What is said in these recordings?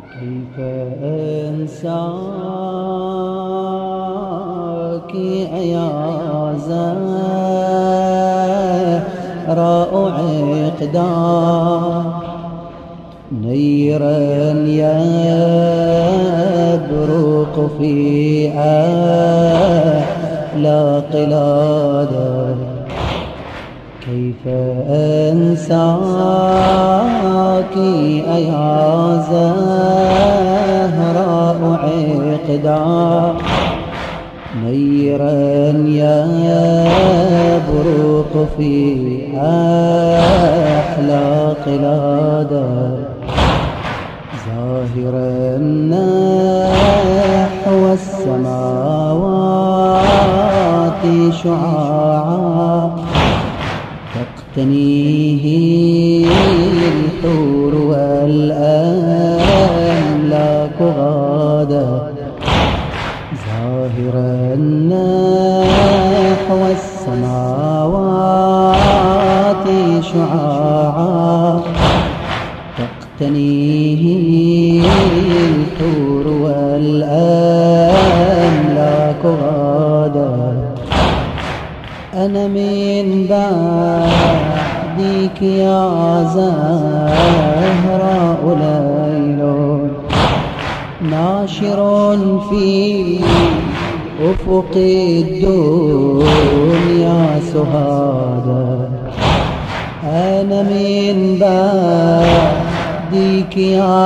كيف أنساك يا زهراء عقدا نيرا يبرق في أفلاق لادا كيف أنساك يا زهراء عقدا نيرا يبرق في أحلاق لادا ظاهرا نحو السماوات شعاعا تقتنيه الحور والأملاك غادا ظاهرا نحو السماوات شعاعا تقتنيه الحور والأملاك غادا أنا من بعدك يا زهراء ليل ناشر في أفق الدنيا سهادا أنا من بعدك يا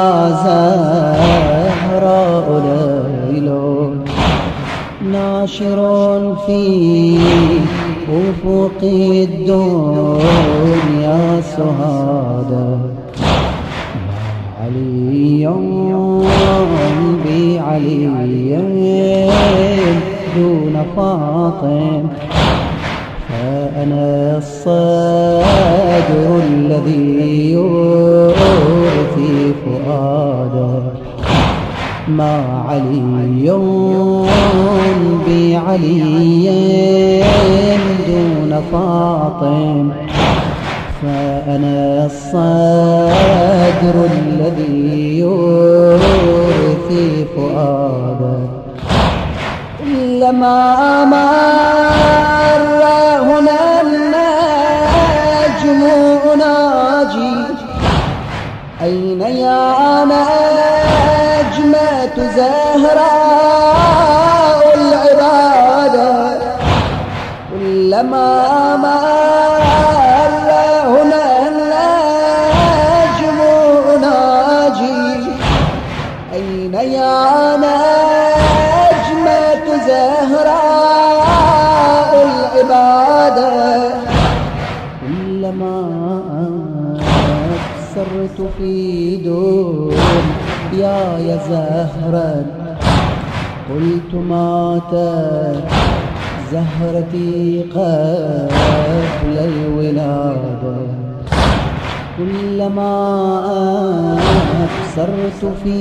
زهراء ليل ناشر في أفق الدنيا سهادا علي بعلي دون فاطم فأنا الصدر الذي يورثي فؤادا ما علي بعلي دون فاطم فأنا الصدر الذي يورثي فؤادا كلما مر هنا النجم أناجي أين يا نجمة زهراء العبادة كلما مر هنا النجم أناجي أين يا نجمة زهراء العبادة كلما أبصرت في دنيا زهرا قلت ماتت زهرتي قبل الولادة كلما أبصرت في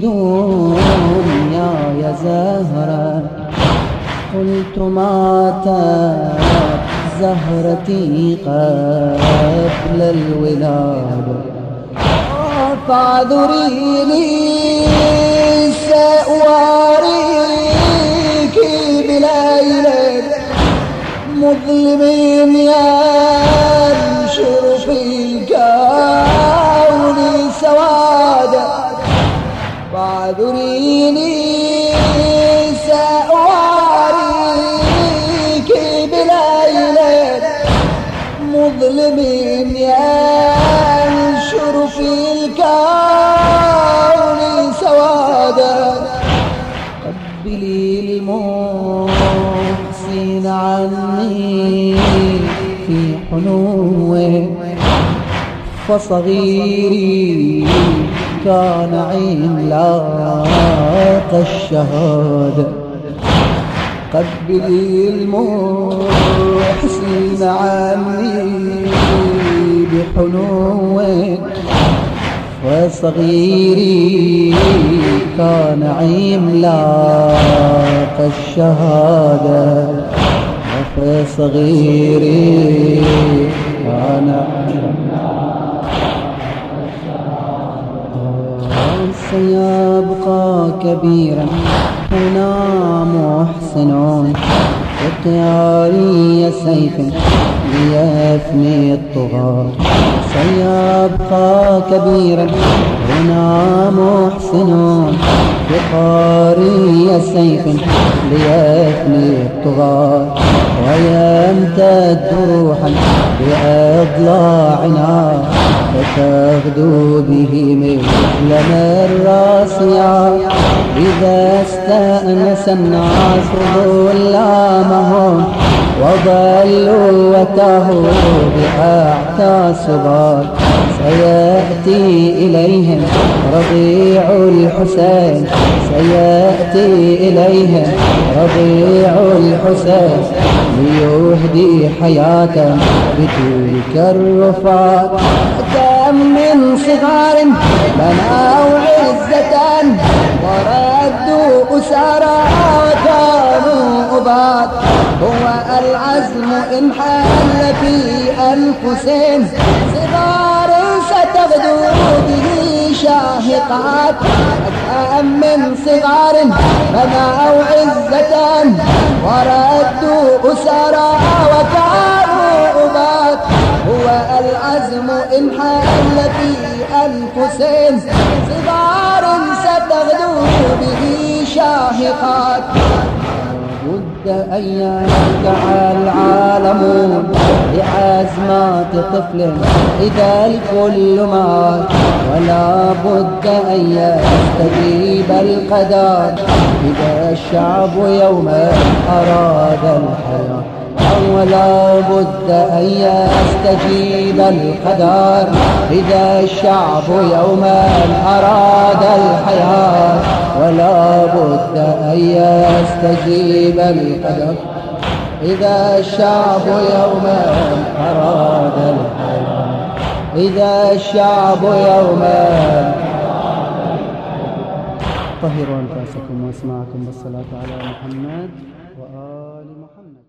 دنيا زهرا قلت ماتت زهرتي قبل الولادة فاعذريني سأواريك بليل مظلم ينشر في الكون سوادا فاعذريني سأواريك بليل مظلم ينشر في الكون سوادا قبلي المحسن عني في حنوه فصغيري كان عملاق الشهادة قبلي المحسن عني بحنوه وصغيري كان عملاق الشهادة وصغيري كان عملاق الشهادة سيبقى كبيرا هنا محسن بقياري سيف ليفني الطغاة. سيبقى كبيرا هنا محسن بقاري سيف ليفني الطغاة. ويمتد روحا بأضلاعنا فتغدو به مثل الراسية. إذا استأنس الناس ظلامهم وضلوا وتاهوا بأعتى سبات، سيأتي إليهم رضيع الحسين، سيأتي إليهم رضيع الحسين ليهدي حياة بتلك الرفات. كم من صغار بنوا عزة وردوا أسارى وكانوا أبات. هو العزم إن حل في أنفسهم صغار ستغدو به شاهقات. كم من صغار بنوا عزة وردوا أسارى وكانوا أبات. هو العزم إن حل في أنفسهم صغار ستغدو به شاهقات. بد أن يرجع العالمون بعزمات طفل إذا الكل مات، ولا بد أن يستجيب القدر إذا الشعب يوما أراد الحياة. ولا بد أن يستجيب القدر إذا الشعب يوما أراد الحياة. ولا بد أن يستجيب القدر إذا الشعب يوما أراد الحياة. إذا الشعب يوما. طهروا أنفاسكم واسمعكم بالصلاة على محمد.